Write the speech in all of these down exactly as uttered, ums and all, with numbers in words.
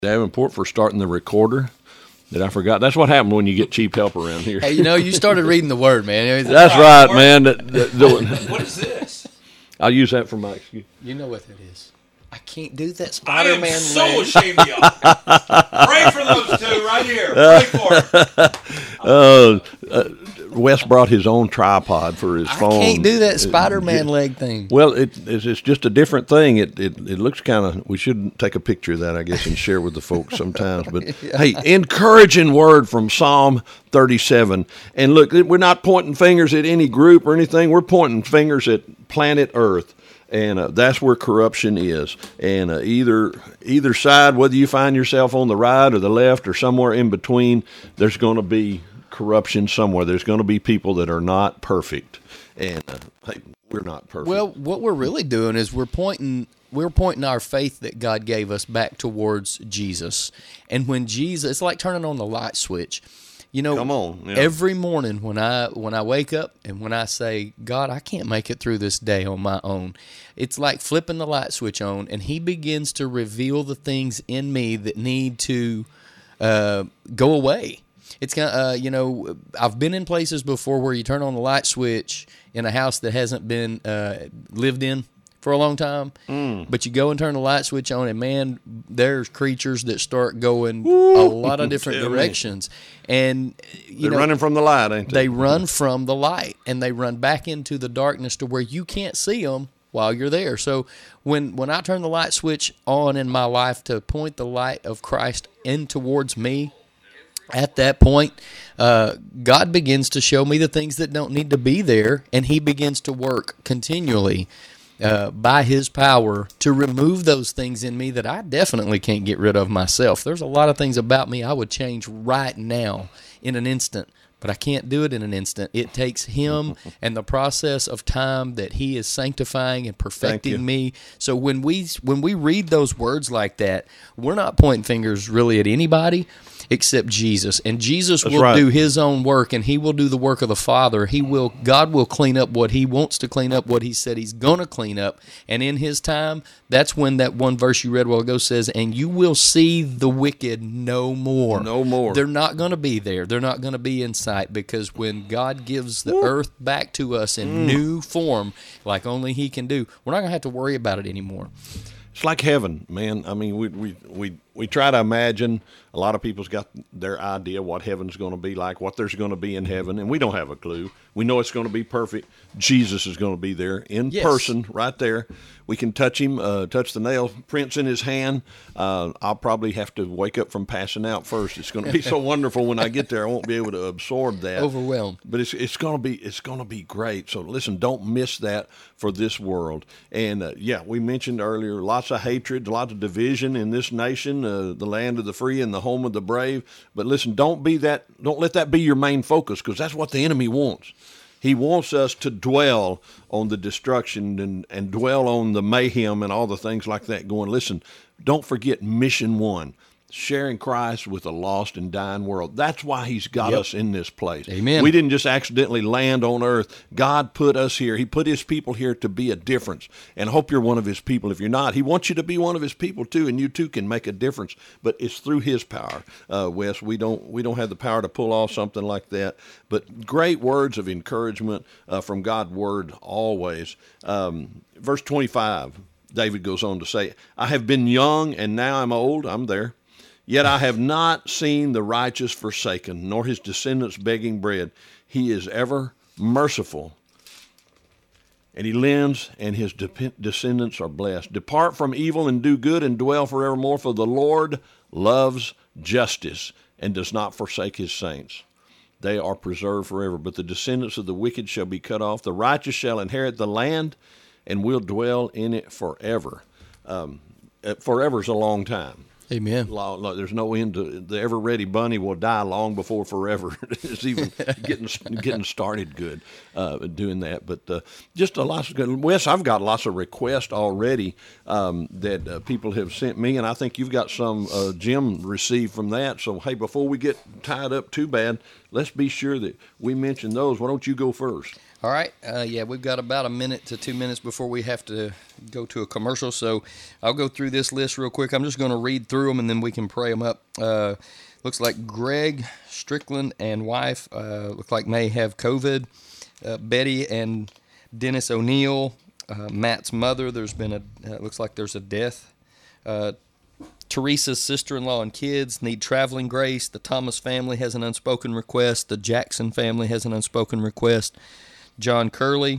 Davenport for starting the recorder that I forgot. That's what happened when you get cheap help around here. Hey, you know, you started reading the word, man. That's right, man. The, the, the, What is this? I'll use that for my excuse. You know what that is. I can't do that I Spider-Man am so leg. ashamed of y'all. Pray for those two right here. Pray for them. Uh, uh, Wes brought his own tripod for his I phone. can't do that It- Spider-Man it- leg thing. Well, it, it's, it's just a different thing. It it, it looks kind of. We should take a picture of that, I guess, and share with the folks sometimes. But hey, encouraging word from Psalm thirty-seven. And look, we're not pointing fingers at any group or anything. We're pointing fingers at planet Earth. And uh, that's where corruption is. And uh, either either side, whether you find yourself on the right or the left or somewhere in between, there's going to be corruption somewhere. There's going to be people that are not perfect. And uh, hey, we're not perfect. Well, what we're really doing is we're pointing we're pointing our faith that God gave us back towards Jesus. And when Jesus, it's like turning on the light switch. You know, Come on, yeah. every morning when I when I wake up and when I say, God, I can't make it through this day on my own, it's like flipping the light switch on, and He begins to reveal the things in me that need to uh, go away. It's kind of, uh, you know, I've been in places before where you turn on the light switch in a house that hasn't been uh, lived in for a long time, mm. but you go and turn the light switch on, and man, there's creatures that start going Woo, a lot of different directions, me. and you They're know, running from the light, ain't they? They run from the light, and they run back into the darkness to where you can't see them while you're there. So when when I turn the light switch on in my life to point the light of Christ in towards me, at that point, uh, God begins to show me the things that don't need to be there, and He begins to work continually uh, by His power to remove those things in me that I definitely can't get rid of myself. There's a lot of things about me I would change right now in an instant, but I can't do it in an instant. It takes Him and the process of time that He is sanctifying and perfecting me. So when we when we read those words like that, we're not pointing fingers really at anybody except Jesus. And Jesus That's will right. do His own work, and He will do the work of the Father. He will. God will clean up what He wants to clean up, what He said He's going to clean up. And in His time, that's when that one verse you read a while ago says, and you will see the wicked no more. No more. They're not going to be there. They're not going to be in sight, because when God gives the Woo. earth back to us in Mm. new form, like only He can do, we're not going to have to worry about it anymore. It's like heaven, man. I mean, we we we we try to imagine. A lot of people's got their idea what heaven's going to be like, what there's going to be in heaven, and we don't have a clue. We know it's going to be perfect. Jesus is going to be there in Yes. person, right there. We can touch him, uh, touch the nail prints in his hand. Uh, I'll probably have to wake up from passing out first. It's going to be so wonderful when I get there. I won't be able to absorb that. Overwhelmed. But it's it's going to be it's going to be great. So listen, don't miss that for this world. And uh, yeah, we mentioned earlier lots of hatred, lots of division in this nation, uh, the land of the free and the home of the brave. But listen, don't be that. Don't let that be your main focus, because that's what the enemy wants. He wants us to dwell on the destruction and, and dwell on the mayhem and all the things like that going. Listen, don't forget mission one. Sharing Christ with a lost and dying world. That's why He's got Yep. us in this place. Amen. We didn't just accidentally land on earth. God put us here. He put His people here to be a difference. And I hope you're one of His people. If you're not, He wants you to be one of His people too, and you too can make a difference. But it's through His power, uh, Wes. We don't we don't have the power to pull off something like that. But great words of encouragement uh, from God's Word always. Um, verse twenty-five, David goes on to say, I have been young and now I'm old. I'm there. Yet I have not seen the righteous forsaken, nor his descendants begging bread. He is ever merciful, and He lends, and His de- descendants are blessed. Depart from evil and do good, and dwell forevermore, for the Lord loves justice and does not forsake His saints. They are preserved forever, but the descendants of the wicked shall be cut off. The righteous shall inherit the land, and will dwell in it forever. Um, forever is a long time. Amen. There's no end to the ever ready bunny will die long before forever. It's even getting getting started good uh, doing that. But uh, just a lot of good. Wes, I've got lots of requests already um, that uh, people have sent me, and I think you've got some uh, Jim received from that. So hey, before we get tied up too bad, let's be sure that we mention those. Why don't you go first? All right. Uh, yeah, we've got about a minute to two minutes before we have to go to a commercial. So I'll go through this list real quick. I'm just going to read through them, and then we can pray them up. Uh, looks like Greg Strickland and wife uh, look like may have COVID. Uh, Betty and Dennis O'Neill, uh, Matt's mother. There's been a uh, looks like there's a death. Uh, Teresa's sister-in-law and kids need traveling grace. The Thomas family has an unspoken request. The Jackson family has an unspoken request. John Curley,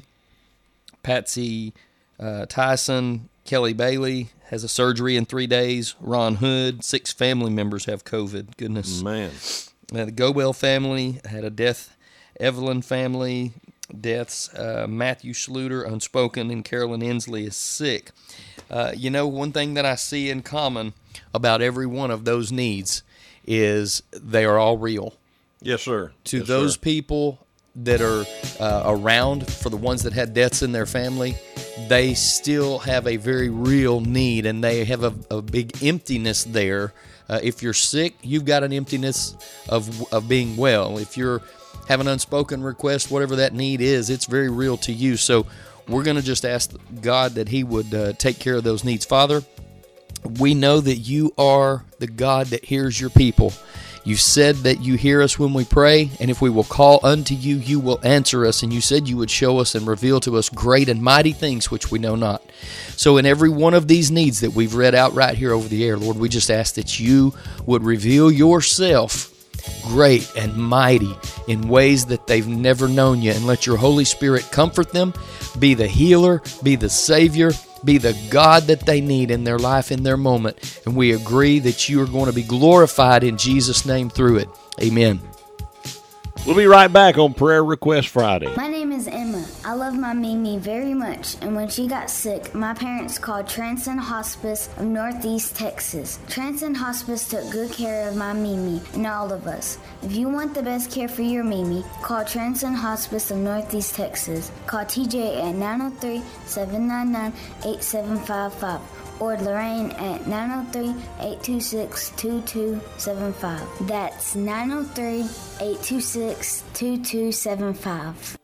Patsy uh, Tyson, Kelly Bailey has a surgery in three days. Ron Hood, six family members have COVID. Goodness. Man. Uh, the Gobel family had a death. Evelyn family, deaths. Uh, Matthew Schluter, unspoken, and Carolyn Inslee is sick. Uh, you know, one thing that I see in common about every one of those needs is they are all real. Yes, sir. To yes, those sir. people that are uh, around, for the ones that had deaths in their family, they still have a very real need, and they have a, a big emptiness there. Uh, if you're sick, you've got an emptiness of of being well. If you're have an unspoken request, whatever that need is, it's very real to you. So we're going to just ask God that He would uh, take care of those needs. Father, we know that You are the God that hears Your people. You said that You hear us when we pray, and if we will call unto You, You will answer us. And You said You would show us and reveal to us great and mighty things which we know not. So in every one of these needs that we've read out right here over the air, Lord, we just ask that You would reveal Yourself great and mighty in ways that they've never known You, and let Your Holy Spirit comfort them, be the healer, be the Savior, be the God that they need in their life, in their moment. And we agree that You are going to be glorified in Jesus' name through it. Amen. We'll be right back on Prayer Request Friday. My name is Emma. I love my Mimi very much, and when she got sick, my parents called Transcend Hospice of Northeast Texas. Transcend Hospice took good care of my Mimi and all of us. If you want the best care for your Mimi, call Transcend Hospice of Northeast Texas. Call T J at nine oh three, seven nine nine, eight seven five five. Or Lorraine at nine oh three, eight two six, two two seven five. That's nine oh three, eight two six, two two seven five.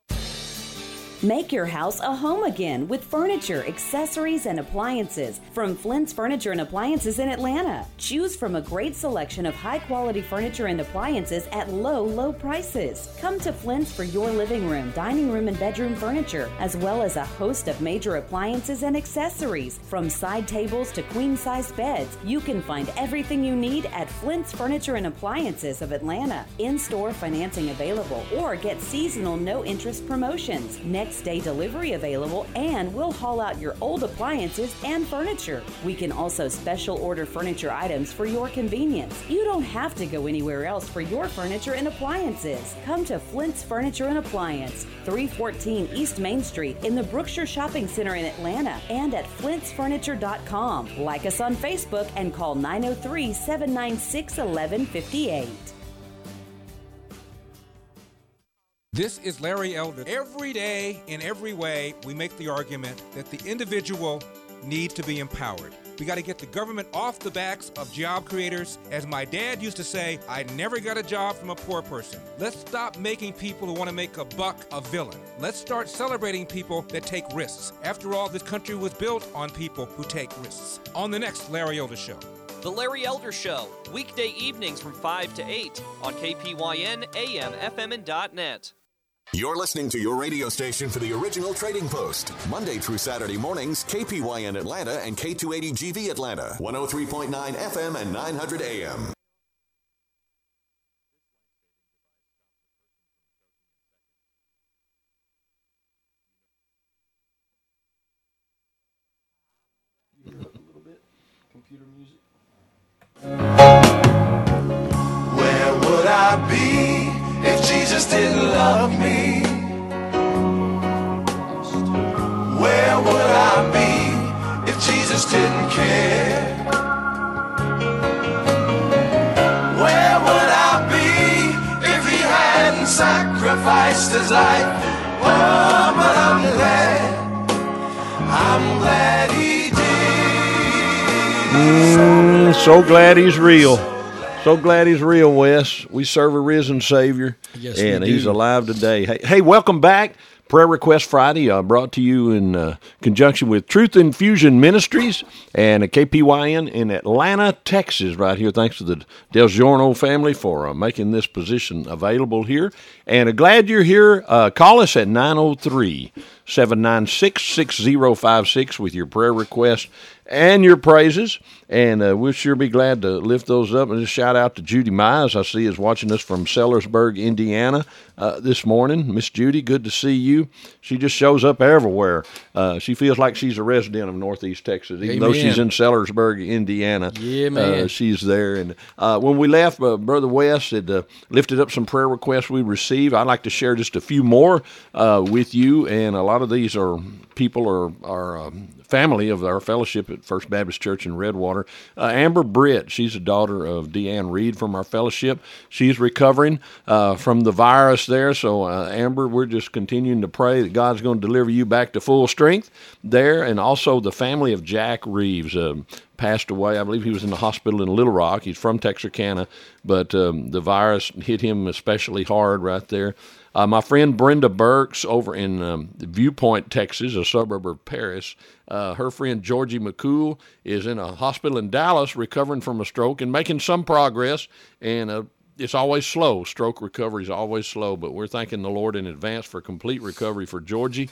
Make your house a home again with furniture, accessories, and appliances from Flint's Furniture and Appliances in Atlanta. Choose from a great selection of high-quality furniture and appliances at low, low prices. Come to Flint's for your living room, dining room, and bedroom furniture, as well as a host of major appliances and accessories. From side tables to queen-size beds, you can find everything you need at Flint's Furniture and Appliances of Atlanta. In-store financing available, or get seasonal no-interest promotions. Next Next day delivery available, and we'll haul out your old appliances and furniture. We can also special order furniture items for your convenience. You don't have to go anywhere else for your furniture and appliances. Come to Flint's Furniture and Appliance, three fourteen East Main Street in the Brookshire Shopping Center in Atlanta, and at flints furniture dot com. Like us on Facebook and call nine oh three, seven nine six, one one five eight. This is Larry Elder. Every day, in every way, we make the argument that the individual needs to be empowered. We got to get the government off the backs of job creators. As my dad used to say, I never got a job from a poor person. Let's stop making people who want to make a buck a villain. Let's start celebrating people that take risks. After all, this country was built on people who take risks. On the next Larry Elder Show. The Larry Elder Show, weekday evenings from five to eight on K P Y N, A M, F M, and .net. You're listening to your radio station for the original Trading Post. Monday through Saturday mornings, K P Y N Atlanta and K two eighty G V Atlanta, one oh three point nine F M and nine hundred A M. Where would I be if Jesus didn't love me? Where would I be if Jesus didn't care? Where would I be if he hadn't sacrificed his life? Oh, but I'm glad, I'm glad he did. Mm, so glad he's real. So glad he's real, Wes. We serve a risen Savior, Yes, and we he's do. alive today. Hey, hey, welcome back Prayer Request Friday, uh, brought to you in uh, conjunction with Truth Infusion Ministries and a K P Y N in Atlanta, Texas, right here. Thanks to the Del Giorno family for uh, making this position available here. And uh, glad you're here. Uh, call us at nine oh three, seven nine six, six oh five six with your prayer request and your praises, and uh, we'll sure be glad to lift those up. And just shout out to Judy Mize, I see is watching us from Sellersburg, Indiana uh, this morning. Miss Judy, good to see you. She just shows up everywhere. Uh, she feels like she's a resident of Northeast Texas, even Amen. Though she's in Sellersburg, Indiana. Yeah, man. Uh, she's there. And uh, when we left, uh, Brother West had uh, lifted up some prayer requests we received. I'd like to share just a few more uh, with you, and a lot of these are people are, are um, family of our fellowship at First Baptist Church in Redwater. Uh, Amber Britt, she's a daughter of Deanne Reed from our fellowship. She's recovering uh, from the virus there. So, uh, Amber, we're just continuing to pray that God's going to deliver you back to full strength there. And also the family of Jack Reeves uh, passed away. I believe he was in the hospital in Little Rock. He's from Texarkana, but um, the virus hit him especially hard right there. Uh, my friend Brenda Burks over in um, Viewpoint, Texas, a suburb of Paris, uh, her friend Georgie McCool is in a hospital in Dallas recovering from a stroke and making some progress, and uh, it's always slow. Stroke recovery is always slow, but we're thanking the Lord in advance for complete recovery for Georgie.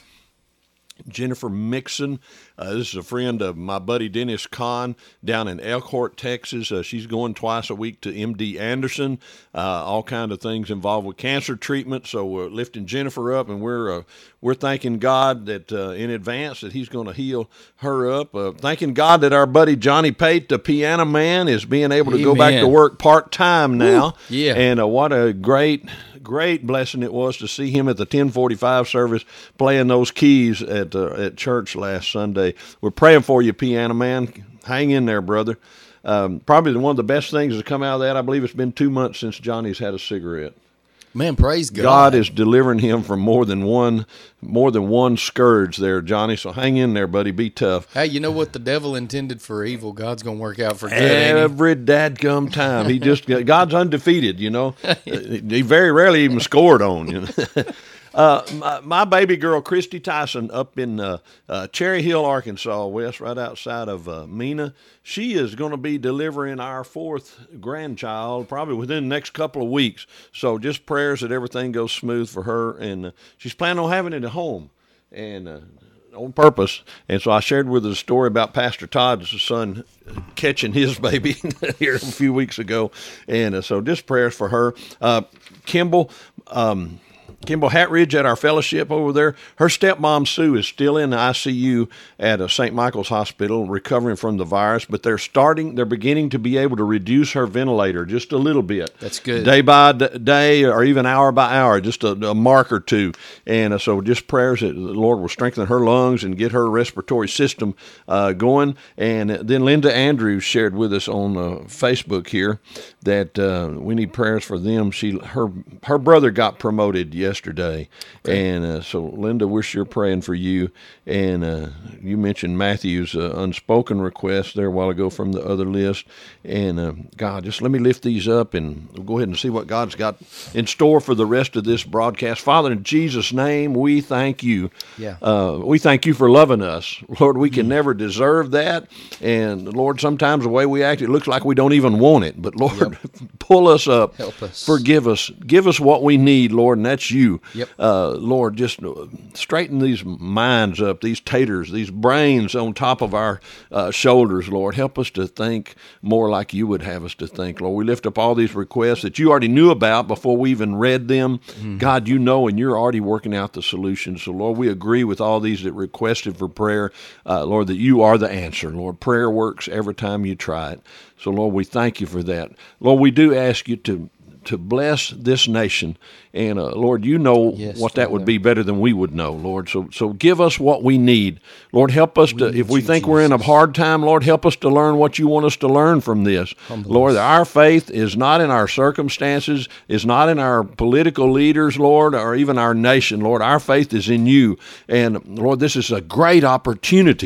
Jennifer Mixon, uh, this is a friend of my buddy Dennis Kahn down in Elkhart, Texas. Uh, she's going twice a week to M D Anderson, uh, all kind of things involved with cancer treatment. So we're lifting Jennifer up, and we're uh, we're thanking God that uh, in advance that He's going to heal her up. Uh, thanking God that our buddy Johnny Pate, the piano man, is being able to Amen. Go back to work part time now. Woo. Yeah, and uh, what a great. Great blessing it was to see him at the ten forty-five service playing those keys at uh, at church last Sunday. We're praying for you, piano man. Hang in there, brother. Um, probably one of the best things to come out of that, I believe it's been two months since Johnny's had a cigarette. Man, praise God. God is delivering him from more than one more than one scourge there, Johnny. So hang in there, buddy. Be tough. Hey, you know what the devil intended for evil, God's going to work out for good. Every dadgum time. He just God's undefeated, you know. He very rarely even scored on, you know. Uh, my, my baby girl, Christy Tyson, up in uh, uh, Cherry Hill, Arkansas, West, right outside of uh, Mena, she is going to be delivering our fourth grandchild probably within the next couple of weeks. So just prayers that everything goes smooth for her. And uh, she's planning on having it at home and uh, on purpose. And so I shared with her a story about Pastor Todd's son catching his baby here a few weeks ago. And uh, so just prayers for her. Uh, Kimball, um, Kimball Hatridge at our fellowship over there, her stepmom, Sue, is still in the I C U at a Saint Michael's Hospital recovering from the virus, but they're starting, they're beginning to be able to reduce her ventilator just a little bit. That's good. Day by day or even hour by hour, just a, a mark or two. And uh, so just prayers that the Lord will strengthen her lungs and get her respiratory system uh, going. And then Linda Andrews shared with us on uh, Facebook here that uh, we need prayers for them. She, her, her brother got promoted yesterday. Yesterday, okay. And uh, so Linda, we're sure praying for you. And uh, you mentioned Matthew's uh, unspoken request there a while ago from the other list. And uh, God, just let me lift these up, and we'll go ahead and see what God's got in store for the rest of this broadcast. Father, in Jesus' name, we thank you. Yeah. Uh, we thank you for loving us, Lord. We can mm. never deserve that, and Lord, sometimes the way we act, it looks like we don't even want it. But Lord, yep. pull us up, help us, forgive us, give us what we need, Lord, and that's you. Yep. Uh, Lord, just straighten these minds up, these taters, these brains on top of our uh, shoulders, Lord. Help us to think more like you would have us to think, Lord. We lift up all these requests that you already knew about before we even read them. Mm-hmm. God, you know, and you're already working out the solutions. So, Lord, we agree with all these that requested for prayer, uh, Lord, that you are the answer. Lord, prayer works every time you try it. So, Lord, we thank you for that. Lord, we do ask you to to bless this nation. And, uh, Lord, you know yes, what that Father. would be better than we would know, Lord. So so give us what we need. Lord, help us we to, if we think Jesus. we're in a hard time, Lord, help us to learn what you want us to learn from this. Humble Lord, us. Our faith is not in our circumstances, is not in our political leaders, Lord, or even our nation, Lord. Our faith is in you. And, Lord, this is a great opportunity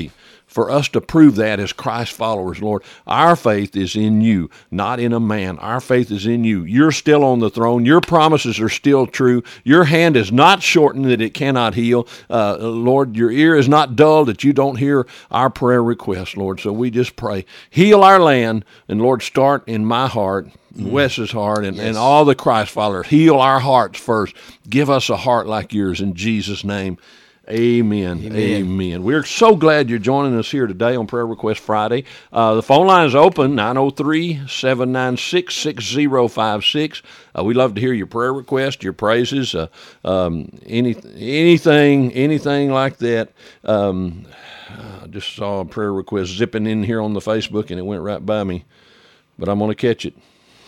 for us to prove that as Christ followers, Lord. Our faith is in you, not in a man. Our faith is in you. You're still on the throne. Your promises are still true. Your hand is not shortened that it cannot heal. Uh, Lord, your ear is not dull that you don't hear our prayer requests, Lord. So we just pray. Heal our land, and Lord, start in my heart, mm. Wes's heart, and, yes. and all the Christ followers. Heal our hearts first. Give us a heart like yours in Jesus' name. Amen. Amen. Amen. We're so glad you're joining us here today on Prayer Request Friday. Uh, the phone line is open, nine oh three, seven nine six, six oh five six. Uh, we love to hear your prayer requests, your praises, uh, um, any, anything, anything like that. Um, I just saw a prayer request zipping in here on the Facebook, and it went right by me, but I'm going to catch it.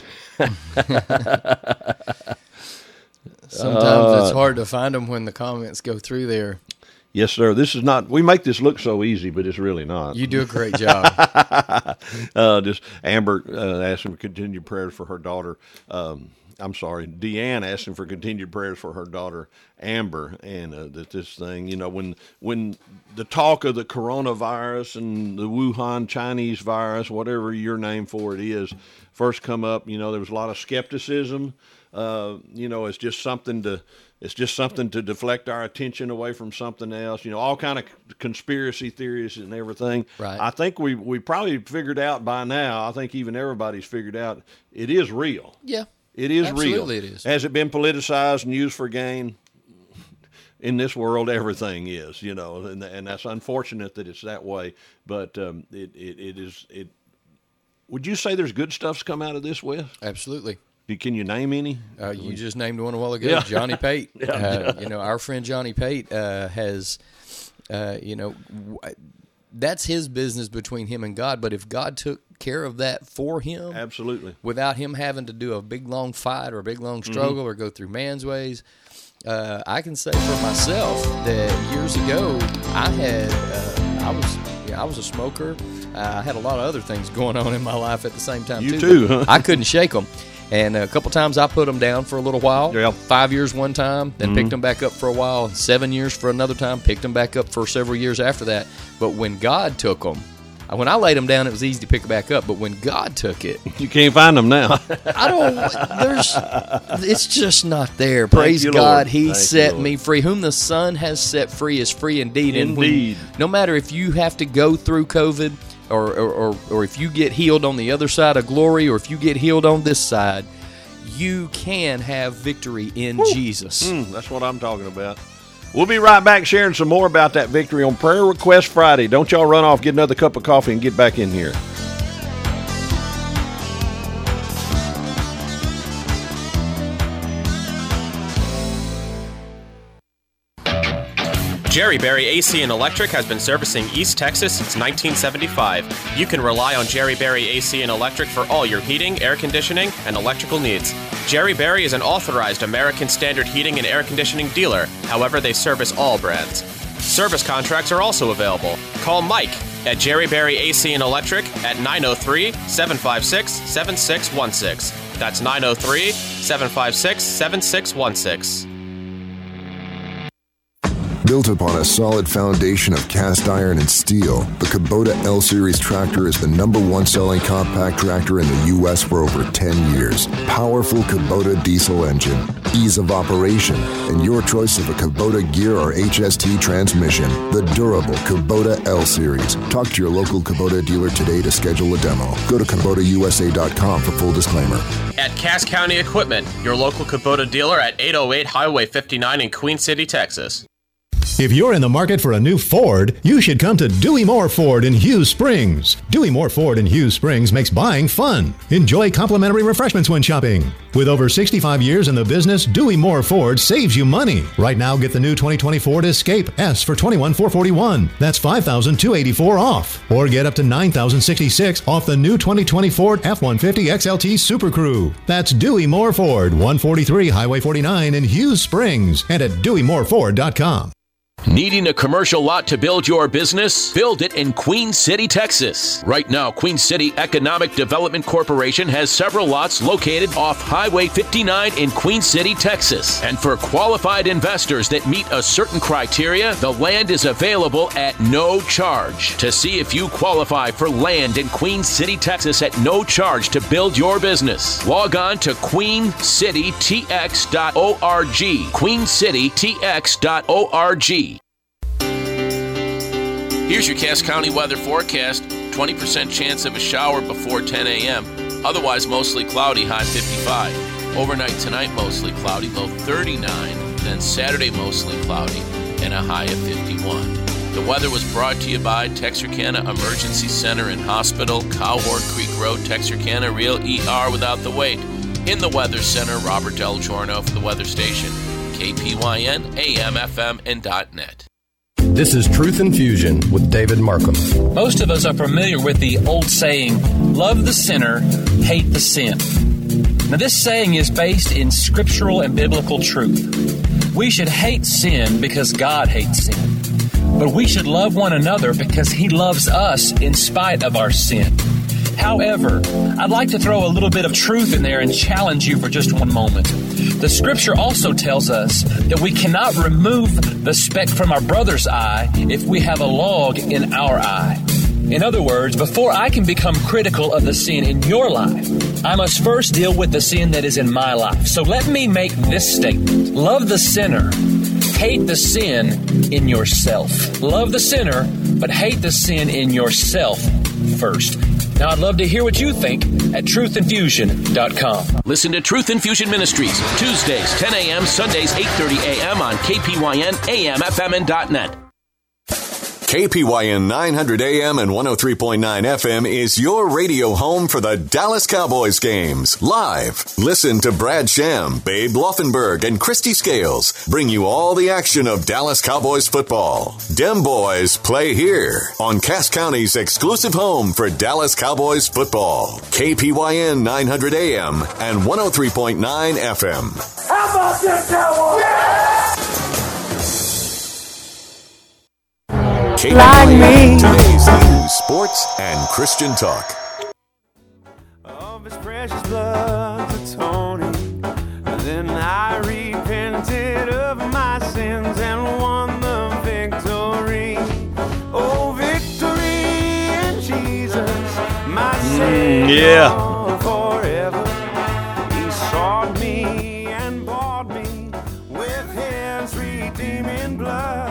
Sometimes uh, it's hard to find them when the comments go through there. Yes, sir. This is not, we make this look so easy, but it's really not. You do a great job. uh, just Amber uh, asking for continued prayers for her daughter. Um, I'm sorry, Deanne asking for continued prayers for her daughter, Amber, and uh, that this thing, you know, when when the talk of the coronavirus and the Wuhan Chinese virus, whatever your name for it is, first come up, you know, there was a lot of skepticism. Uh, you know, it's just something to, it's just something to deflect our attention away from something else. You know, all kind of conspiracy theories and everything. Right. I think we we probably figured out by now. I think even everybody's figured out it is real. Yeah, it is absolutely real. It is. Has it been politicized and used for gain? In this world, everything is. You know, and and that's unfortunate that it's that way. But um, it, it it is it. Would you say there's good stuff's come out of this, Wes? Absolutely. Can you name any? Uh, you just named one a while ago, yeah. Johnny Pate. yeah. uh, you know, our friend Johnny Pate uh, has, uh, you know, w- that's his business between him and God. But if God took care of that for him, absolutely, without him having to do a big long fight or a big long struggle mm-hmm. or go through man's ways, uh, I can say for myself that years ago I had, uh, I was, yeah, I was a smoker. Uh, I had a lot of other things going on in my life at the same time. You too. too, huh? I couldn't shake them. And a couple times I put them down for a little while. Yeah. Five years one time, then mm-hmm. picked them back up for a while. Seven years for another time, picked them back up for several years after that. But when God took them, when I laid them down, it was easy to pick back up. But when God took it, you can't find them now. I don't. There's. It's just not there. Praise you, God, Lord. He Thank set you, me free. Whom the Son has set free is free indeed. Indeed. And when, no matter if you have to go through COVID, or or, or or if you get healed on the other side of glory, or if you get healed on this side, you can have victory in Woo. Jesus. Mm, that's what I'm talking about. We'll be right back sharing some more about that victory on Prayer Request Friday. Don't y'all run off, get another cup of coffee, and get back in here. Jerry Berry A C and Electric has been servicing East Texas since nineteen seventy-five. You can rely on Jerry Berry A C and Electric for all your heating, air conditioning, and electrical needs. Jerry Berry is an authorized American Standard heating and air conditioning dealer. However, they service all brands. Service contracts are also available. Call Mike at Jerry Berry A C and Electric at nine oh three, seven five six, seven six one six. That's nine oh three, seven five six, seven six one six. Built upon a solid foundation of cast iron and steel, the Kubota L-Series tractor is the number one selling compact tractor in the U S for over ten years. Powerful Kubota diesel engine, ease of operation, and your choice of a Kubota gear or H S T transmission. The durable Kubota L-Series. Talk to your local Kubota dealer today to schedule a demo. Go to Kubota U S A dot com for full disclaimer. At Cass County Equipment, your local Kubota dealer at eight oh eight Highway fifty-nine in Queen City, Texas. If you're in the market for a new Ford, you should come to Dewey Moore Ford in Hughes Springs. Dewey Moore Ford in Hughes Springs makes buying fun. Enjoy complimentary refreshments when shopping. With over sixty-five years in the business, Dewey Moore Ford saves you money. Right now, get the new twenty twenty Ford Escape S for twenty-one thousand four hundred forty-one dollars. That's five thousand two hundred eighty-four dollars off. Or get up to nine thousand sixty-six dollars off the new twenty twenty Ford F one fifty X L T Super Crew. That's Dewey Moore Ford, one forty-three Highway forty-nine in Hughes Springs, and at Dewey Moore Ford dot com. Needing a commercial lot to build your business? Build it in Queen City, Texas. Right now, Queen City Economic Development Corporation has several lots located off Highway fifty-nine in Queen City, Texas. And for qualified investors that meet a certain criteria, the land is available at no charge. To see if you qualify for land in Queen City, Texas at no charge to build your business, log on to queen city t x dot org. queen city t x dot org. Here's your Cass County weather forecast. twenty percent chance of a shower before ten a.m. Otherwise, mostly cloudy, high fifty-five. Overnight tonight, mostly cloudy, low thirty-nine. Then Saturday, mostly cloudy, and a high of fifty-one. The weather was brought to you by Texarkana Emergency Center and Hospital, Cowhorn Creek Road, Texarkana, real E R without the wait. In the Weather Center, Robert Del Giorno for the weather station, K P Y N, A M, F M, and .net. This is Truth Infusion with David Markham. Most of us are familiar with the old saying, love the sinner, hate the sin. Now, this saying is based in scriptural and biblical truth. We should hate sin because God hates sin. But we should love one another because He loves us in spite of our sin. However, I'd like to throw a little bit of truth in there and challenge you for just one moment. The Scripture also tells us that we cannot remove the speck from our brother's eye if we have a log in our eye. In other words, before I can become critical of the sin in your life, I must first deal with the sin that is in my life. So let me make this statement. Love the sinner, hate the sin in yourself. Love the sinner, but hate the sin in yourself first. Now, I'd love to hear what you think at truth infusion dot com. Listen to Truth Infusion Ministries, Tuesdays, ten a.m., Sundays, eight thirty a.m. on K P Y N, A M, F M, and .net. K P Y N nine hundred A M and one oh three point nine F M is your radio home for the Dallas Cowboys games. Live. Listen to Brad Sham, Babe Loffenberg, and Christy Scales bring you all the action of Dallas Cowboys football. Dem Boys play here on Cass County's exclusive home for Dallas Cowboys football. K P Y N nine hundred A M and one oh three point nine F M. How about them Cowboys? Yeah! K P Y N, today's news, sports, and Christian talk. Of his precious blood to Tony, then I repented of my sins and won the victory. Oh, victory in Jesus, my Savior yeah. forever. He sought me and bought me with His redeeming blood.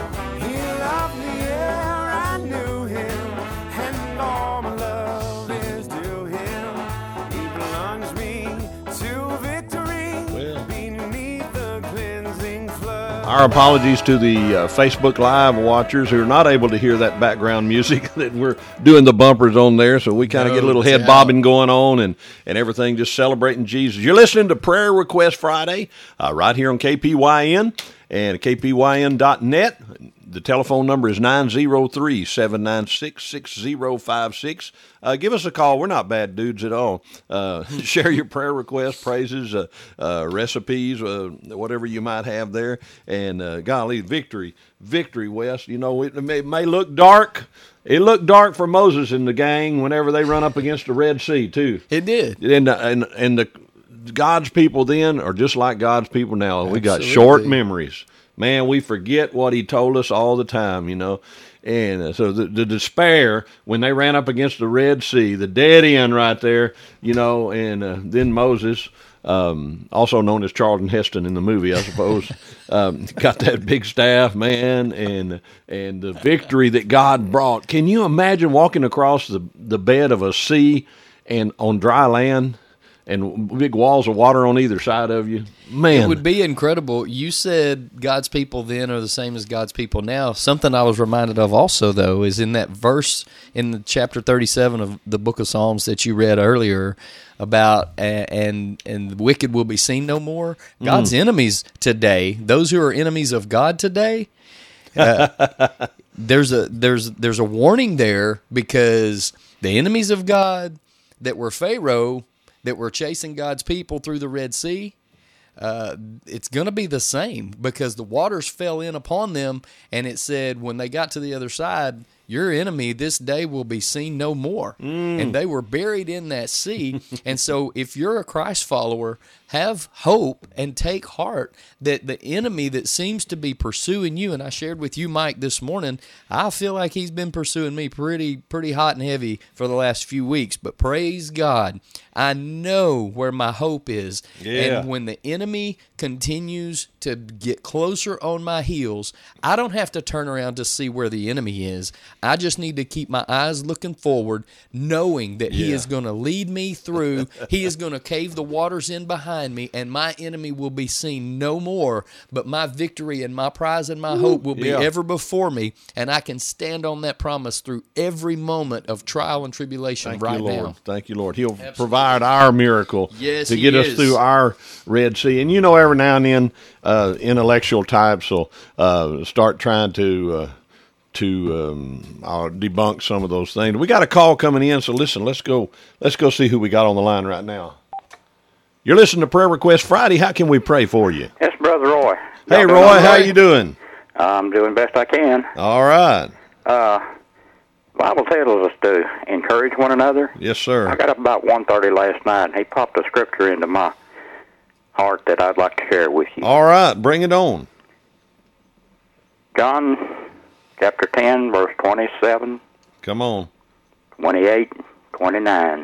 Our apologies to the uh, Facebook Live watchers who are not able to hear that background music that we're doing the bumpers on there. So we kind of no, get a little head yeah. bobbing going on and, and everything, just celebrating Jesus. You're listening to Prayer Request Friday uh, right here on K P Y N and K P Y N dot net. The telephone number is nine oh three, seven nine six, six oh five six. Uh, give us a call. We're not bad dudes at all. Uh, share your prayer requests, praises, uh, uh, recipes, uh, whatever you might have there. And uh, golly, victory, victory, Wes. You know, it may, it may look dark. It looked dark for Moses and the gang whenever they run up against the Red Sea, too. It did. And, and, and the God's people then are just like God's people now. We got Absolutely. short memories. Man, we forget what he told us all the time, you know. And uh, so the, the despair when they ran up against the Red Sea, the dead end right there, you know, and uh, then Moses, um, also known as Charlton Heston in the movie, I suppose, um, got that big staff, man, and and the victory that God brought. Can you imagine walking across the, the bed of a sea and on dry land? And big walls of water on either side of you. Man. It would be incredible. You said God's people then are the same as God's people now. Something I was reminded of also, though, is in that verse in the chapter thirty-seven of the book of Psalms that you read earlier about, and and the wicked will be seen no more. God's mm. enemies today, those who are enemies of God today, uh, there's a there's there's a warning there, because the enemies of God that were Pharaoh, that were chasing God's people through the Red Sea, uh, it's going to be the same, because the waters fell in upon them, and it said when they got to the other side, your enemy this day will be seen no more. Mm. And they were buried in that sea. And so if you're a Christ follower, have hope and take heart that the enemy that seems to be pursuing you, and I shared with you, Mike, this morning, I feel like he's been pursuing me pretty pretty hot and heavy for the last few weeks. But praise God, I know where my hope is. Yeah. And when the enemy continues to get closer on my heels, I don't have to turn around to see where the enemy is. I just need to keep my eyes looking forward, knowing that he Yeah. is going to lead me through. He is going to cave the waters in behind me, and my enemy will be seen no more. But my victory and my prize and my hope will be Yeah. ever before me, and I can stand on that promise through every moment of trial and tribulation Thank right you, Lord. now. Thank you, Lord. He'll provide our miracle Yes, to he get us is. through our Red Sea. And you know, every now and then, uh, intellectual types will uh, start trying to uh, to um, uh, debunk some of those things. We got a call coming in, so listen. Let's go. Let's go see who we got on the line right now. You're listening to Prayer Request Friday. How can we pray for you? Yes, Brother Roy. Hey, Y'all doing Roy. all How right? you doing? I'm doing best I can. All right. Uh, Bible tells us to encourage one another. Yes, sir. I got up about one thirty last night, and he popped a scripture into my heart that I'd like to share with you. All right. Bring it on. John chapter ten, verse twenty-seven, Come on. twenty-eight, twenty-nine.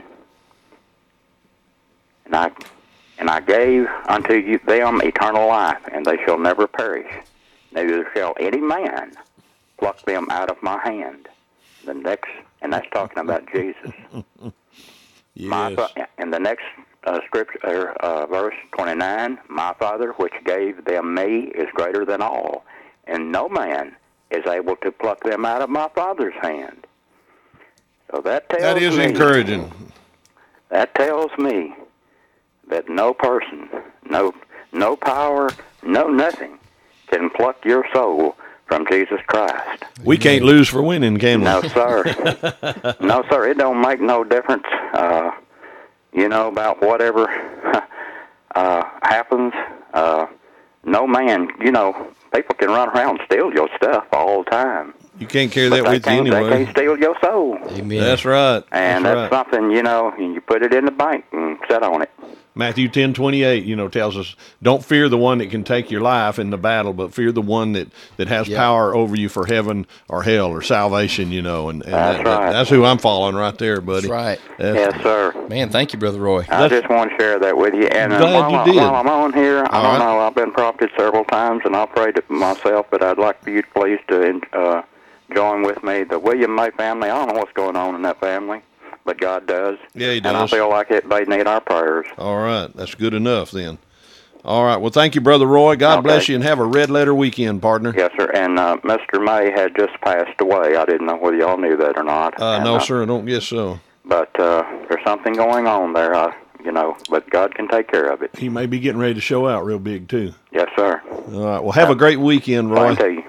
And I, and I gave unto you them eternal life, and they shall never perish. Neither shall any man pluck them out of my hand. The next, and that's talking about Jesus. Yes. My, fa- and the next uh, scripture, uh, verse twenty-nine, my Father which gave them me is greater than all, and no man is able to pluck them out of my Father's hand. So that tells That is me, encouraging. That tells me that no person, no no power, no nothing can pluck your soul from Jesus Christ. We can't lose for winning, can we? No, sir. No, sir. It don't make no difference, uh, you know, about whatever uh, happens. Uh, no man, you know, people can run around and steal your stuff all the time. You can't carry But that they with you can't, anyway. They can't steal your soul. Amen. That's right. And that's, that's, right. something, you know, you put it in the bank and sit on it. Matthew ten twenty eight, you know, tells us, "Don't fear the one that can take your life in the battle, but fear the one that, that has Yeah. power over you for heaven or hell or salvation." You know, and, and That's that, that- right. that's who I'm following right there, buddy. That's right. That's- Yes, sir. Man, thank you, Brother Roy. I just want to share that with you. And uh, Glad while, you I- did. while I'm on here, I All don't right. know, I've been prompted several times, and I'll pray to myself, but I'd like for you, please, to uh, join with me. The William May family, I don't know what's going on in that family, but God does. Yeah, he And I does. feel like it, they need our prayers. All right, that's good enough then. All right, well, thank you, Brother Roy. God Okay. bless you, and have a red letter weekend, partner. Yes, sir. And uh, Mister May had just passed away. I didn't know whether y'all knew that or not. Uh, And, no, uh, sir, I don't guess so. But uh, there's something going on there, uh, you know, but God can take care of it. He may be getting ready to show out real big, too. Yes, sir. All right, well, have a great weekend, Roy. Same to you.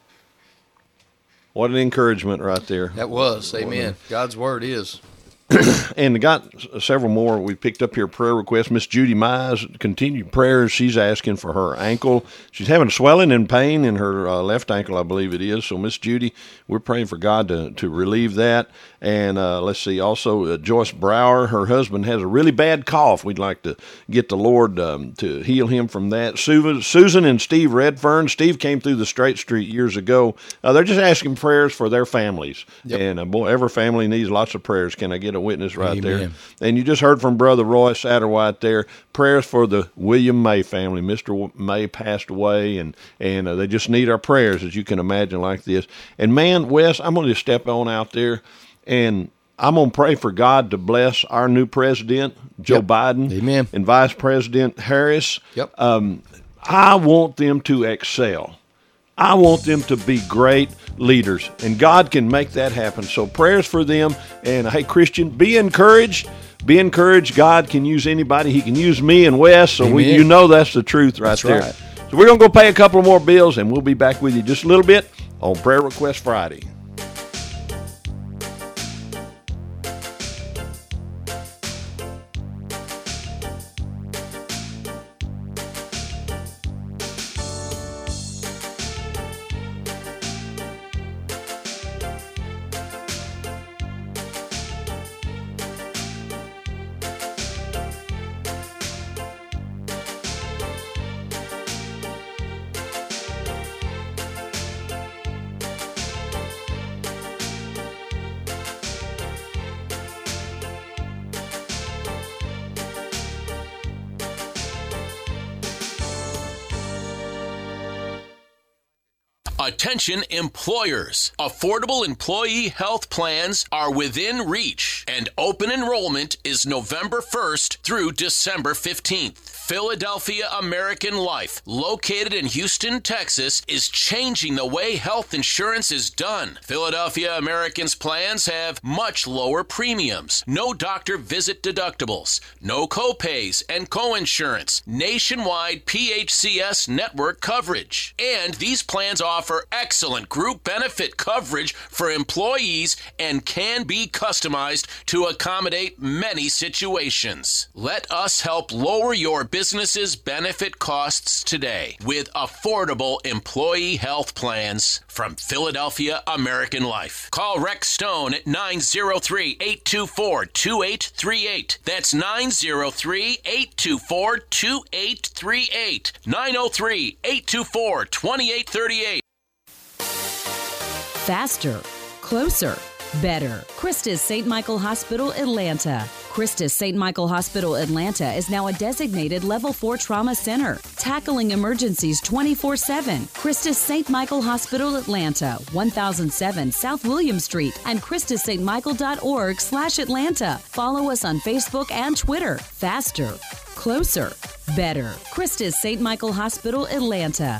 What an encouragement right there. That was. Amen. God's word is. And got several more we picked up here, prayer requests. Miss Judy Mize, continued prayers. She's asking for her ankle. She's having swelling and pain in her uh, left ankle, I believe it is. So, Miss Judy, we're praying for God to, to relieve that. And uh, let's see, also uh, Joyce Brower, her husband has a really bad cough. We'd like to get the Lord um, to heal him from that. Su- Susan and Steve Redfern. Steve came through the Straight Street years ago. Uh, they're just asking prayers for their families. Yep. And uh, boy, every family needs lots of prayers. Can I get a witness right there? Amen. And you just heard from Brother Roy Satterwhite there. Prayers for the William May family. Mister May passed away, and and uh, they just need our prayers, as you can imagine, like this. And man, Wes, I'm going to step on out there, and I'm going to pray for God to bless our new president, Joe Yep. Biden, Amen. and Vice President Harris. Yep. Um, I want them to excel. I want them to be great leaders, and God can make that happen. So prayers for them. And hey, Christian, be encouraged. Be encouraged. God can use anybody. He can use me and Wes. So we, Amen. you know that's the truth right That's there. right. So we're going to go pay a couple more bills, and we'll be back with you just a little bit on Prayer Request Friday. Attention employers. Affordable employee health plans are within reach, and open enrollment is November first through December fifteenth. Philadelphia American Life, located in Houston, Texas, is changing the way health insurance is done. Philadelphia American's plans have much lower premiums, no doctor visit deductibles, no copays and coinsurance, nationwide P H C S network coverage. And these plans offer excellent group benefit coverage for employees and can be customized to accommodate many situations. Let us help lower your business's benefit costs today with affordable employee health plans from Philadelphia American Life. Call Rex Stone at nine oh three, eight two four, two eight three eight. That's nine oh three, eight two four, two eight three eight. nine oh three, eight two four, two eight three eight. Faster, closer, better. Christus Saint Michael Hospital, Atlanta. Christus Saint Michael Hospital, Atlanta is now a designated Level four trauma center, tackling emergencies twenty-four seven. Christus Saint Michael Hospital, Atlanta, one thousand seven South William Street, and christus st michael dot org slash Atlanta. Follow us on Facebook and Twitter. Faster, closer, better. Christus Saint Michael Hospital, Atlanta.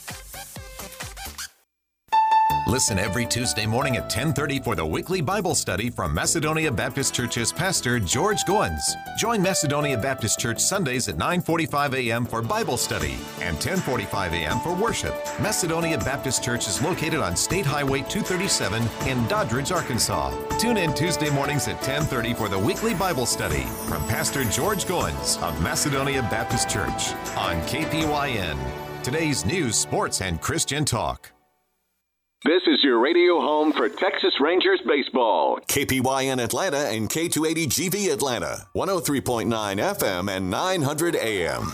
Listen every Tuesday morning at ten thirty for the weekly Bible study from Macedonia Baptist Church's pastor, George Goins. Join Macedonia Baptist Church Sundays at nine forty-five a.m. for Bible study and ten forty-five a.m. for worship. Macedonia Baptist Church is located on State Highway two thirty-seven in Doddridge, Arkansas. Tune in Tuesday mornings at ten thirty for the weekly Bible study from Pastor George Goins of Macedonia Baptist Church on K P Y N. Today's news, sports, and Christian talk. This is your radio home for Texas Rangers baseball. K P Y N Atlanta and K two eighty G V Atlanta, one oh three point nine F M and nine hundred A M.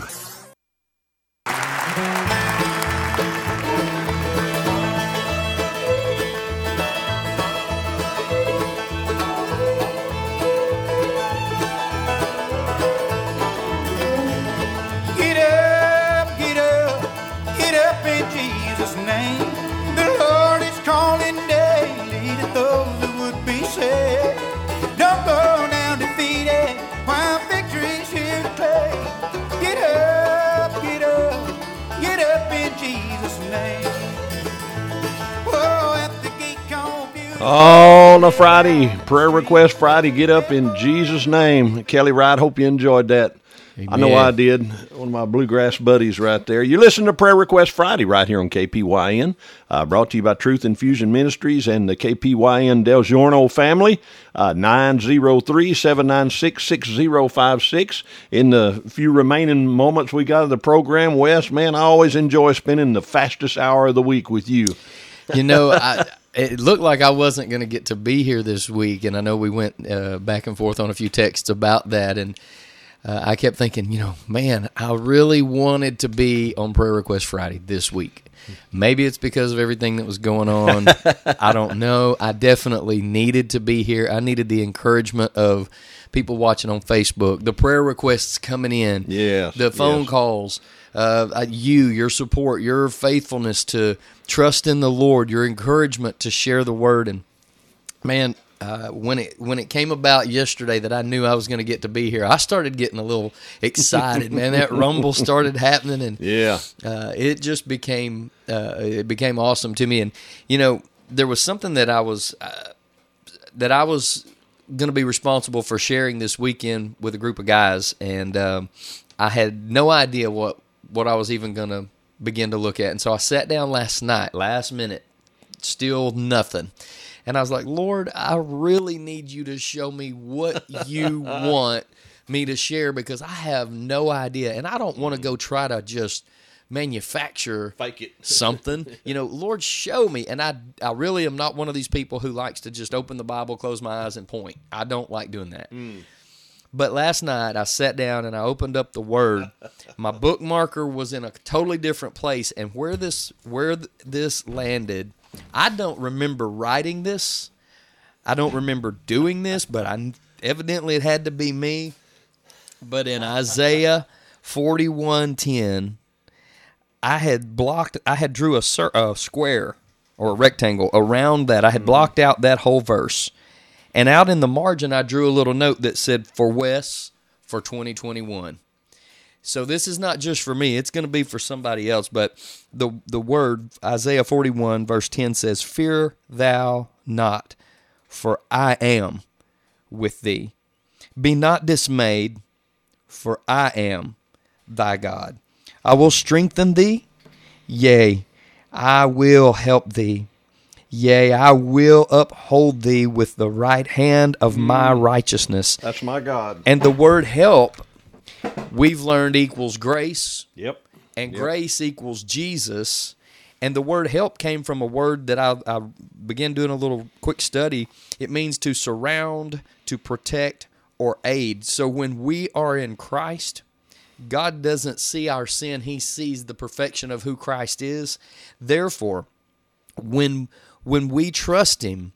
Get up, get up, get up in Jesus' name. Calling daily to those that would be saved. Don't go down defeated while victory's here to claim. Get up, get up, get up in Jesus' name. Oh, at the gate confused. On a Friday, Prayer Request Friday, get up in Jesus' name. Kelly Wright, hope you enjoyed that. Amen. I know I did. One of my bluegrass buddies right there. You listen to Prayer Request Friday right here on K P Y N, uh, brought to you by Truth Infusion Ministries and the K P Y N Del Giorno family, uh, nine oh three, seven nine six, six oh five six. In the few remaining moments we got of the program, Wes, man, I always enjoy spending the fastest hour of the week with you. You know, I, it looked like I wasn't going to get to be here this week, and I know we went uh, back and forth on a few texts about that, and Uh, I kept thinking, you know, man, I really wanted to be on Prayer Request Friday this week. Maybe it's because of everything that was going on. I don't know. I definitely needed to be here. I needed the encouragement of people watching on Facebook, the prayer requests coming in, yes, the phone yes. calls, uh, you, your support, your faithfulness to trust in the Lord, your encouragement to share the word. And, man, Uh, when it when it came about yesterday that I knew I was going to get to be here, I started getting a little excited, man. That rumble started happening, and yeah, uh, it just became uh, it became awesome to me. And you know, there was something that I was uh, that I was going to be responsible for sharing this weekend with a group of guys, and um, I had no idea what what I was even going to begin to look at. And so I sat down last night, last minute, still nothing. And I was like, Lord, I really need you to show me what you want me to share, because I have no idea. And I don't want to go try to just manufacture Fake it. something. You know, Lord, show me. And I, I really am not one of these people who likes to just open the Bible, close my eyes, and point. I don't like doing that. Mm. But last night I sat down and I opened up the Word. My bookmarker was in a totally different place, and where this where this landed, I don't remember writing this. I don't remember doing this, but I evidently it had to be me. But in Isaiah forty-one ten, I had blocked. I had drew a, a square or a rectangle around that. I had blocked out that whole verse. And out in the margin, I drew a little note that said, for Wes, for twenty twenty-one. So this is not just for me. It's going to be for somebody else. But the the word, Isaiah forty-one, verse ten says, fear thou not, for I am with thee. Be not dismayed, for I am thy God. I will strengthen thee, yea, I will help thee. Yea, I will uphold thee with the right hand of my righteousness. That's my God. And the word help, we've learned equals grace. Yep. And Yep. grace equals Jesus. And the word help came from a word that I, I began doing a little quick study. It means to surround, to protect, or aid. So when we are in Christ, God doesn't see our sin. He sees the perfection of who Christ is. Therefore, when when we trust him,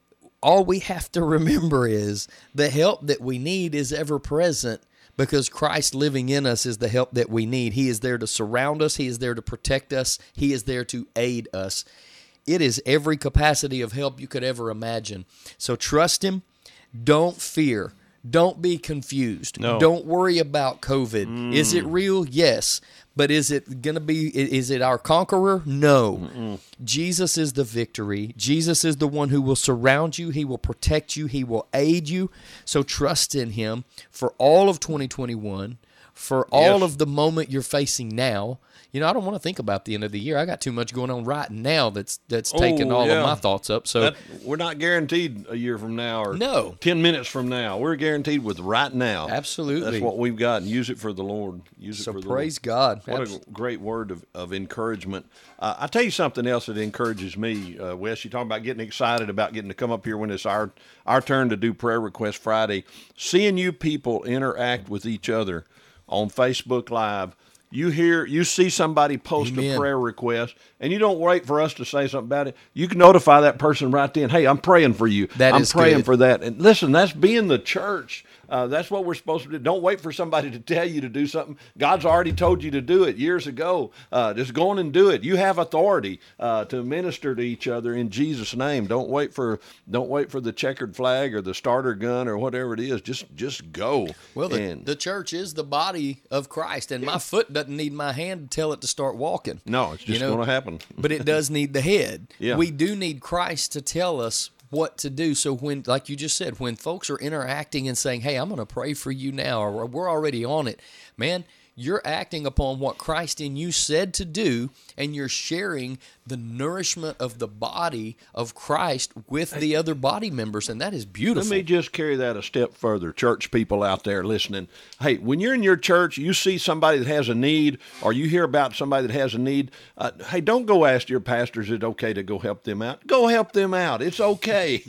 all we have to remember is the help that we need is ever present, because Christ living in us is the help that we need. He is there to surround us. He is there to protect us. He is there to aid us. It is every capacity of help you could ever imagine. So trust him. Don't fear. Don't be confused. No. Don't worry about COVID. Mm. Is it real? Yes. But is it going to be, is it our conqueror? No. Mm-mm. Jesus is the victory. Jesus is the one who will surround you. He will protect you. He will aid you. So trust in him for all of twenty twenty-one, for all Yes. of the moment you're facing now. You know, I don't want to think about the end of the year. I got too much going on right now that's that's taking Oh, all yeah. of my thoughts up. So That- we're not guaranteed a year from now or No. ten minutes from now. We're guaranteed with right now. Absolutely. That's what we've got, and use it for the Lord. Use it So for the praise Lord. God. What Abs- a great word of, of encouragement. Uh, I tell you something else that encourages me, uh, Wes. You talk about getting excited about getting to come up here when it's our our turn to do Prayer Request Friday. Seeing you people interact with each other on Facebook Live. You hear, you see somebody post Amen. a prayer request, and you don't wait for us to say something about it. You can notify that person right then. Hey, I'm praying for you. That I'm is praying good. for that. And listen, that's being the church. Uh, that's what we're supposed to do. Don't wait for somebody to tell you to do something. God's already told you to do it years ago. Uh, just go on and do it. You have authority uh, to minister to each other in Jesus' name. Don't wait for don't wait for the checkered flag or the starter gun or whatever it is. Just just go. Well, the, And- the church is the body of Christ, and my foot doesn't need my hand to tell it to start walking. No, it's just You know, going to happen. But it does need the head. Yeah. We do need Christ to tell us what to do. So when, like you just said, when folks are interacting and saying, hey, I'm going to pray for you now, or we're already on it, man, you're acting upon what Christ in you said to do, and you're sharing the nourishment of the body of Christ with the other body members, and that is beautiful. Let me just carry that a step further, church people out there listening. Hey, when you're in your church, you see somebody that has a need, or you hear about somebody that has a need, uh, hey, don't go ask your pastor, is it okay to go help them out? Go help them out. It's okay.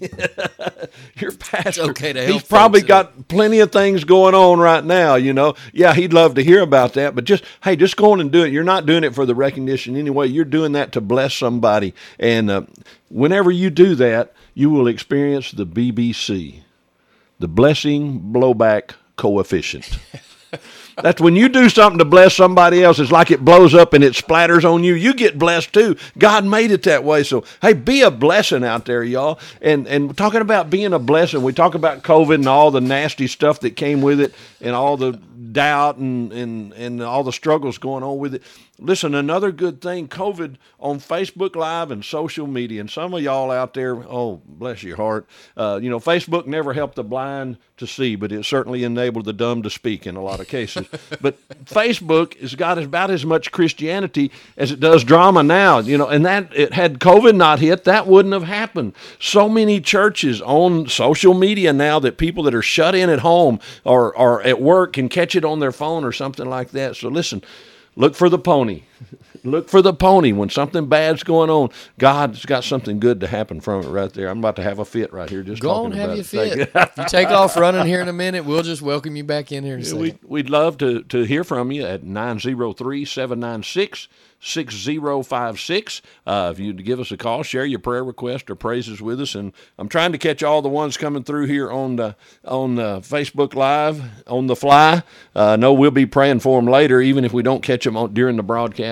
Your pastor, okay to help he's probably folks. got plenty of things going on right now, you know. Yeah, he'd love to hear about that, but just, hey, just go on and do it. You're not doing it for the recognition anyway. You're doing that to bless somebody. And uh, whenever you do that, you will experience the B B C, the blessing blowback coefficient. That's when you do something to bless somebody else, it's like it blows up and it splatters on you. You get blessed too. God made it that way. So, hey, be a blessing out there, y'all. And and talking about being a blessing, we talk about COVID and all the nasty stuff that came with it and all the doubt and, and, and all the struggles going on with it. Listen, another good thing, COVID on Facebook Live and social media, and some of y'all out there, oh, bless your heart, uh, you know, Facebook never helped the blind to see, but it certainly enabled the dumb to speak in a lot of cases. But Facebook has got about as much Christianity as it does drama now, you know, and that, it had COVID not hit, that wouldn't have happened. So many churches on social media now that people that are shut in at home or, or at work can catch it on their phone or something like that. So listen, look for the pony. Look for the pony. When something bad's going on, God's got something good to happen from it right there. I'm about to have a fit right here just Go talking on, have about you it. Thank fit. you. If you take off running here in a minute, we'll just welcome you back in here in a Yeah, second. we'd, we'd love to, to hear from you at nine oh three, seven nine six, six oh five six. Uh, if you'd give us a call, share your prayer request or praises with us. And I'm trying to catch all the ones coming through here on the, on the Facebook Live on the fly. Uh, I know we'll be praying for them later, even if we don't catch them on, during the broadcast.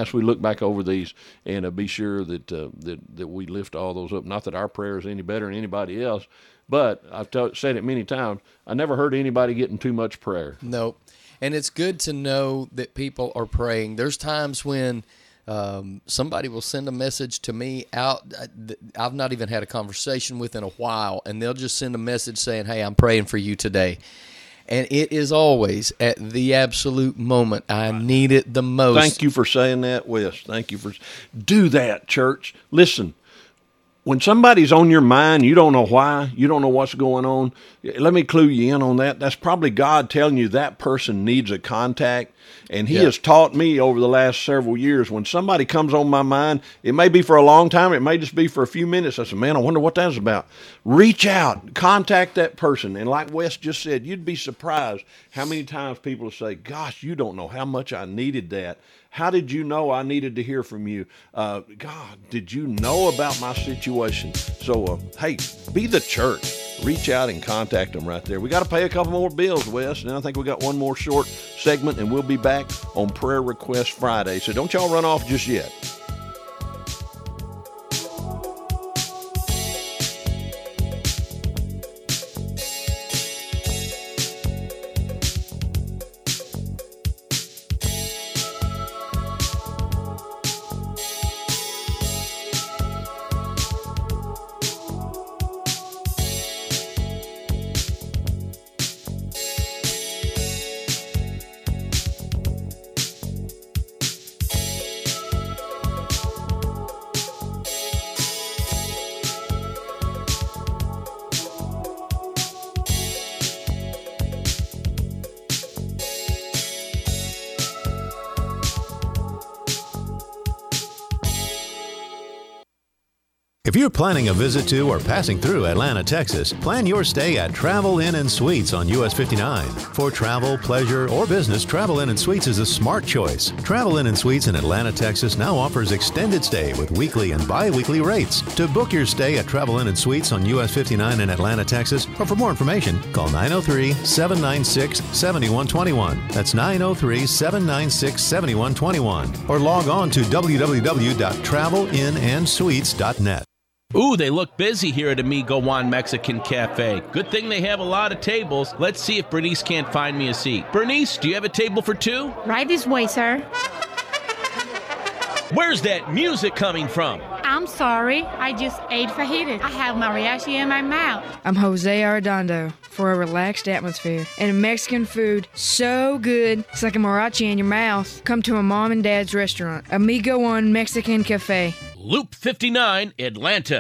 ask we look back over these and uh, be sure that, uh, that that we lift all those up. Not that our prayer is any better than anybody else, but I've t- said it many times, I never heard anybody getting too much prayer. Nope. And it's good to know that people are praying. There's times when um, somebody will send a message to me out. I've not even had a conversation with in a while, and they'll just send a message saying, hey, I'm praying for you today. And it is always at the absolute moment I need it the most. Thank you for saying that, Wes. Thank you for do that, church. Listen, when somebody's on your mind, you don't know why, you don't know what's going on, let me clue you in on that. That's probably God telling you that person needs a contact. And he yeah. has taught me over the last several years, when somebody comes on my mind, it may be for a long time, it may just be for a few minutes. I said, man, I wonder what that's about. Reach out, contact that person. And like Wes just said, you'd be surprised how many times people say, gosh, you don't know how much I needed that. How did you know I needed to hear from you? Uh, God, did you know about my situation? So, uh, hey, be the church. Reach out and contact them right there. We got to pay a couple more bills, Wes, and I think we got one more short segment, and we'll be back on Prayer Request Friday. So don't y'all run off just yet. If you're planning a visit to or passing through Atlanta, Texas, plan your stay at Travel Inn and Suites on U S fifty-nine. For travel, pleasure, or business, Travel Inn and Suites is a smart choice. Travel Inn and Suites in Atlanta, Texas now offers extended stay with weekly and bi-weekly rates. To book your stay at Travel Inn and Suites on U S fifty-nine in Atlanta, Texas, or for more information, call nine oh three, seven nine six, seven one two one. That's nine oh three, seven nine six, seven one two one. Or log on to w w w dot travel inn and suites dot net. Ooh, they look busy here at Amigo Juan Mexican Cafe. Good thing they have a lot of tables. Let's see if Bernice can't find me a seat. Bernice, do you have a table for two? Right this way, sir. Where's that music coming from? I'm sorry, I just ate fajitas. I have mariachi in my mouth. I'm Jose Arredondo for a relaxed atmosphere and Mexican food so good it's like a mariachi in your mouth. Come to a mom and dad's restaurant, Amigo Juan Mexican Cafe. Loop fifty-nine, Atlanta.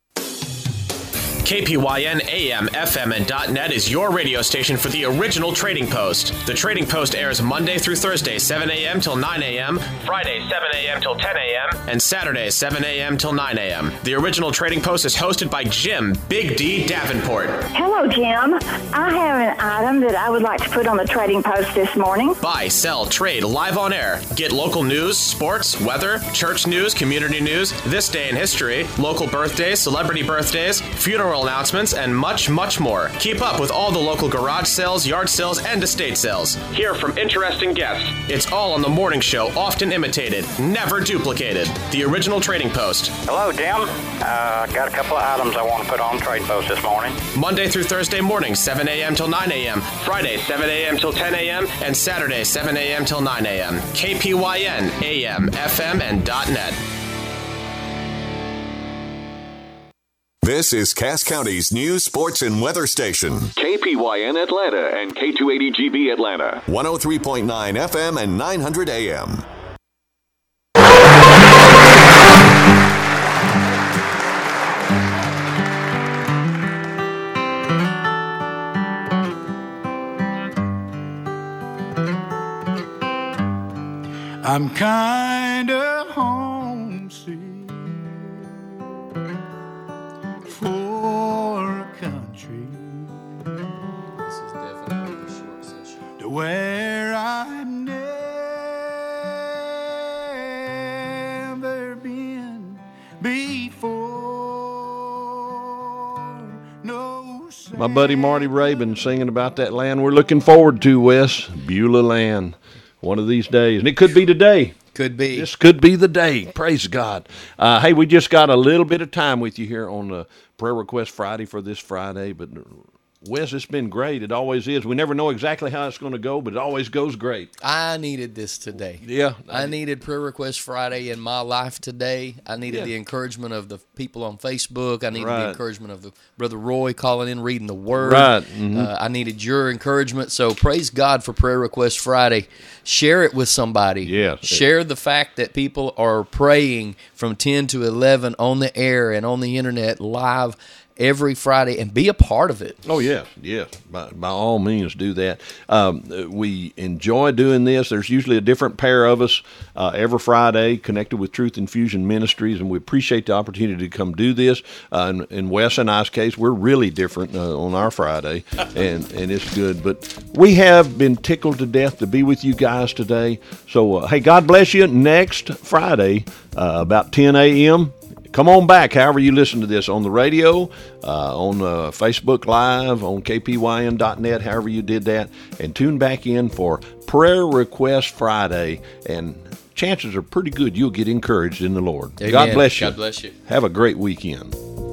K P Y N A M, F M, and .net is your radio station for the original Trading Post. The Trading Post airs Monday through Thursday, seven a.m. till nine a.m., Friday, seven a.m. till ten a.m., and Saturday, seven a.m. till nine a.m. The original Trading Post is hosted by Jim Big D Davenport. Hello, Jim. I have an item that I would like to put on the Trading Post this morning. Buy, sell, trade, live on air. Get local news, sports, weather, church news, community news, this day in history, local birthdays, celebrity birthdays, funeral announcements, and much, much more. Keep up with all the local garage sales, yard sales, and estate sales. Hear from interesting guests. It's all on the morning show, often imitated, never duplicated. The original Trading Post. Hello, Jim. Uh, got a couple of items I want to put on Trading Post this morning. Monday through Thursday morning, seven a.m. till nine a.m., Friday, seven a.m. till ten a.m., and Saturday, seven a.m. till nine a.m. K P Y N, A M, F M, and .net. This is Cass County's news, sports, and weather station. K P Y N Atlanta and K two eighty G B Atlanta. one oh three point nine F M and nine hundred A M. I'm kinda homesick for a country. This is definitely the short session. To where I've never been before. No. My buddy Marty Rabin singing about that land we're looking forward to, Wes. Beulah land. One of these days. And it could be today. Could be. This could be the day. Praise God. Uh, hey, we just got a little bit of time with you here on the Prayer Request Friday for this Friday, but Wes, it's been great. It always is. We never know exactly how it's going to go, but it always goes great. I needed this today. Yeah. I needed Prayer Request Friday in my life today. I needed Yeah. the encouragement of the people on Facebook. I needed Right. the encouragement of the Brother Roy calling in, reading the Word. Right. Mhm. Uh, I needed your encouragement. So praise God for Prayer Request Friday. Share it with somebody. Yes. Share the fact that people are praying from ten to eleven on the air and on the internet live every Friday, and be a part of it. Oh, yes, yes. By, by all means, do that. Um, we enjoy doing this. There's usually a different pair of us uh, every Friday connected with Truth Infusion Ministries, and we appreciate the opportunity to come do this. Uh, in, in Wes and I's case, we're really different uh, on our Friday, and, and it's good. But we have been tickled to death to be with you guys today. So, uh, hey, God bless you. Next Friday, uh, about ten a.m., come on back, however you listen to this, on the radio, uh, on uh, Facebook Live, on K P Y N dot net, however you did that, and tune back in for Prayer Request Friday, and chances are pretty good you'll get encouraged in the Lord. Amen. God bless you. God bless you. Have a great weekend.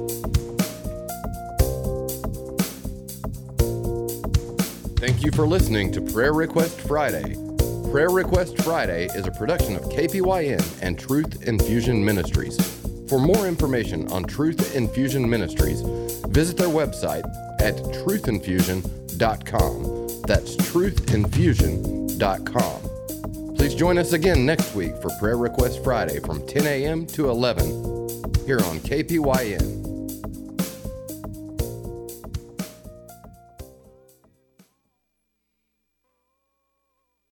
Thank you for listening to Prayer Request Friday. Prayer Request Friday is a production of K P Y N and Truth Infusion Ministries. For more information on Truth Infusion Ministries, visit their website at truth infusion dot com. That's truth infusion dot com. Please join us again next week for Prayer Request Friday from ten a.m. to eleven here on K P Y N.